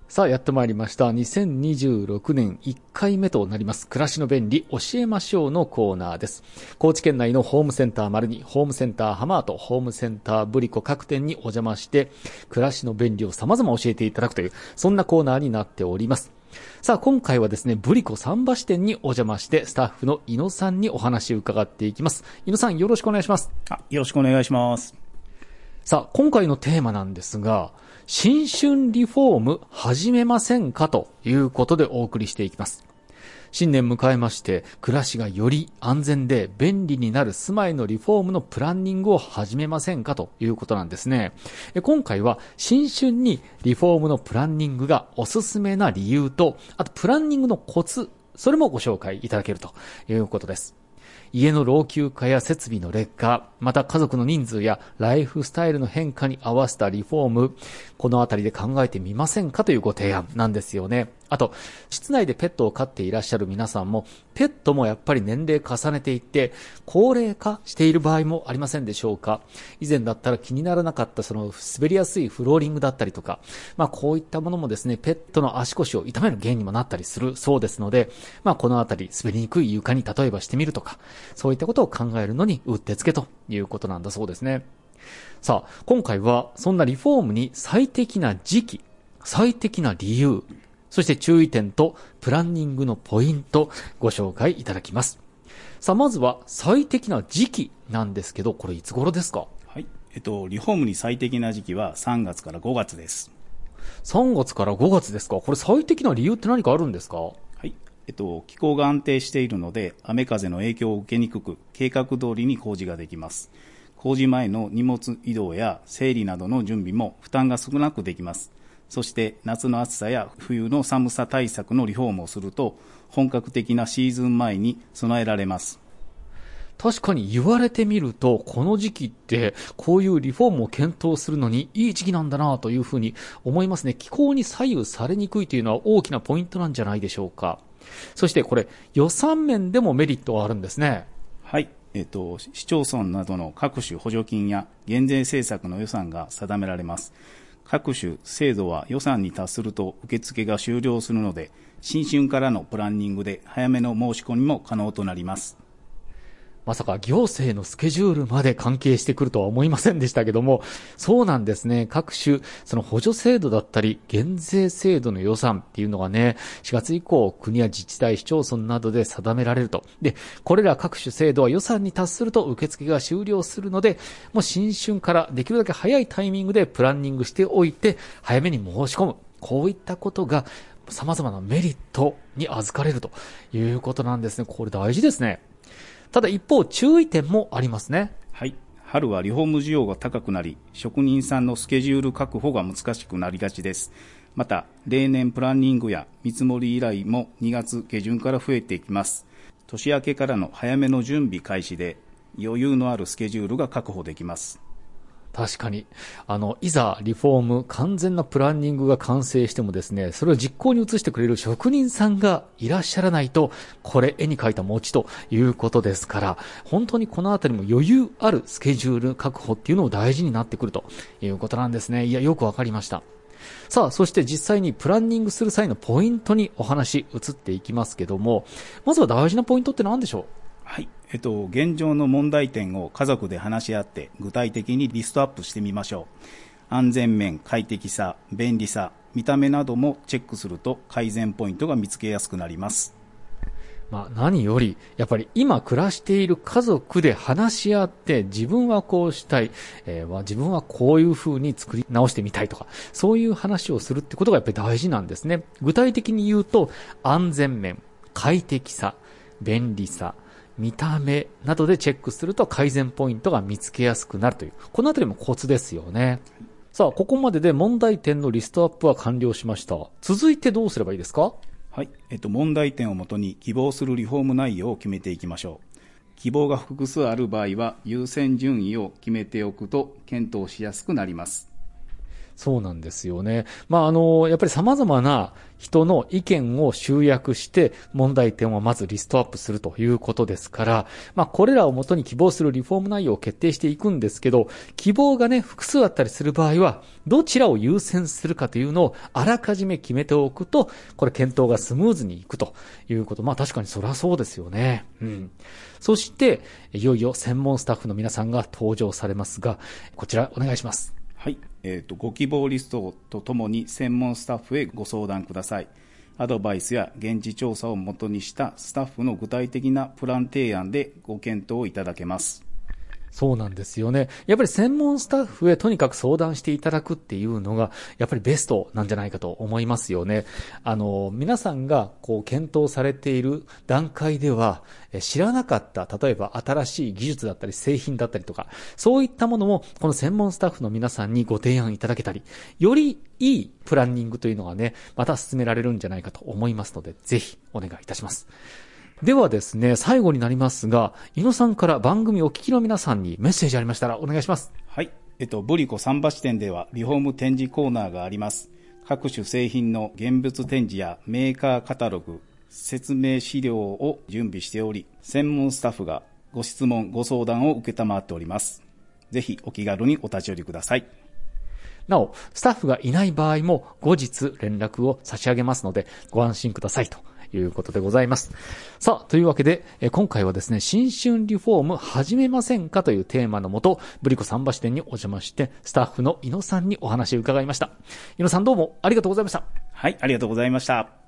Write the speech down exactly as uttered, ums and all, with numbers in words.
さあやってまいりました。にせんにじゅうろくねんいっかいめとなります。暮らしの便利教えましょうのコーナーです。高知県内のホームセンター丸に、ホームセンターハマート、ホームセンターブリコ各店にお邪魔して、暮らしの便利を様々教えていただくという、そんなコーナーになっております。さあ今回はですね、ブリコ桟橋店にお邪魔して、スタッフの井野さんにお話を伺っていきます。井野さん、よろしくお願いします。 あ、よろしくお願いします。 さあ今回のテーマなんですが、新春リフォーム始めませんかということでお送りしていきます。新年迎えまして、暮らしがより安全で便利になる住まいのリフォームのプランニングを始めませんかということなんですね。今回は新春にリフォームのプランニングがおすすめな理由と、あとプランニングのコツ、それもご紹介いただけるということです。家の老朽化や設備の劣化、また家族の人数やライフスタイルの変化に合わせたリフォーム、このあたりで考えてみませんかというご提案なんですよね。あと、室内でペットを飼っていらっしゃる皆さんも、ペットもやっぱり年齢重ねていって、高齢化している場合もありませんでしょうか。以前だったら気にならなかったその滑りやすいフローリングだったりとか、まあこういったものもですね、ペットの足腰を痛める原因にもなったりするそうですので、まあこのあたり滑りにくい床に例えばしてみるとか、そういったことを考えるのにうってつけということなんだそうですね。さあ、今回はそんなリフォームに最適な時期、最適な理由、そして注意点とプランニングのポイントご紹介いただきます。さあ、まずは最適な時期なんですけど、これいつ頃ですか？ はい。えっと、リフォームに最適な時期はさんがつからごがつです。 さんがつからごがつですか？これ最適な理由って何かあるんですか？ はい。えっと、気候が安定しているので、雨風の影響を受けにくく、計画通りに工事ができます。工事前の荷物移動や整理などの準備も負担が少なくできます。そして夏の暑さや冬の寒さ対策のリフォームをすると、本格的なシーズン前に備えられます。 確かに言われてみると、この時期ってこういうリフォームを検討するのにいい時期なんだなというふうに思いますね。気候に左右されにくいというのは大きなポイントなんじゃないでしょうか。そしてこれ予算面でもメリットがあるんですね。 はい。えっと、市町村などの各種補助金や減税政策の予算が定められます。各種制度は予算に達すると受付が終了するので、新春からのプランニングで早めの申し込みも可能となります。 まさか行政のスケジュールまで関係してくるとは思いませんでしたけども、そうなんですね。各種、その補助制度だったり、減税制度の予算っていうのがね、しがつ以降、国や自治体、市町村などで定められると。で、これら各種制度は予算に達すると受付が終了するので、もう新春からできるだけ早いタイミングでプランニングしておいて、早めに申し込む。こういったことが、様々なメリットに預かれるということなんですね。これ大事ですね。ただ一方、注意点もありますね。 はい。春はリフォーム需要が高くなり、職人さんのスケジュール確保が難しくなりがちです。また、例年プランニングや見積もり依頼もにがつげじゅんから増えていきます。年明けからの早めの準備開始で、余裕のあるスケジュールが確保できます。 確かに。あの、いざリフォーム、完全なプランニングが完成してもですね、それを実行に移してくれる職人さんがいらっしゃらないと、これ絵に描いた餅ということですから、本当にこのあたりも余裕あるスケジュール確保っていうのを大事になってくるということなんですね。いや、よくわかりました。さあ、そして実際にプランニングする際のポイントにお話移っていきますけども、まずは大事なポイントって何でしょう？ はい。えっと、現状の問題点を家族で話し合って具体的にリストアップしてみましょう。安全面、快適さ、便利さ、見た目などもチェックすると改善ポイントが見つけやすくなります。 まあ何より、やっぱり今暮らしている家族で話し合って、自分はこうしたい、えー、自分はこういう風に作り直してみたいとか、そういう話をするってことがやっぱり大事なんですね。具体的に言うと、安全面、快適さ、便利さ、見た目などでチェックすると改善ポイントが見つけやすくなるという、このあたりもコツですよね。さあ、ここまでで問題点のリストアップは完了しました。続いてどうすればいいですか？ はい。えっと、問題点をもとに希望するリフォーム内容を決めていきましょう。希望が複数ある場合は優先順位を決めておくと検討しやすくなります。 そうなんですよね。まあ、あの、やっぱり様々な人の意見を集約して問題点をまずリストアップするということですから、まあ、これらをもとに希望するリフォーム内容を決定していくんですけど、希望がね、複数あったりする場合は、どちらを優先するかというのをあらかじめ決めておくと、これ検討がスムーズにいくということ。まあ、確かにそりゃそうですよね。うん。そして、いよいよ専門スタッフの皆さんが登場されますが、こちらお願いします。 はい、えーと、ご希望リストとともに専門スタッフへご相談ください。アドバイスや現地調査をもとにしたスタッフの具体的なプラン提案でご検討いただけます。 そうなんですよね。やっぱり専門スタッフへとにかく相談していただくっていうのが、やっぱりベストなんじゃないかと思いますよね。あの、皆さんがこう検討されている段階では、知らなかった、例えば新しい技術だったり製品だったりとか、そういったものもこの専門スタッフの皆さんにご提案いただけたり、よりいいプランニングというのがね、また進められるんじゃないかと思いますので、ぜひお願いいたします。ではですね、最後になりますが、井野さんから番組お聞きの皆さんにメッセージありましたらお願いします。 はい。えっと、ブリコ桟橋店ではリフォーム展示コーナーがあります。各種製品の現物展示やメーカーカタログ、説明資料を準備しており、専門スタッフがご質問、ご相談を受けたまっております。ぜひお気軽にお立ち寄りください。 なお、スタッフがいない場合も後日連絡を差し上げますので、ご安心くださいということでございます。さあ、というわけで、え今回はですね、新春リフォーム始めませんかというテーマのもと、ブリコ桟橋店にお邪魔して、スタッフの井野さんにお話を伺いました。井野さんどうもありがとうございました。 はい、ありがとうございました。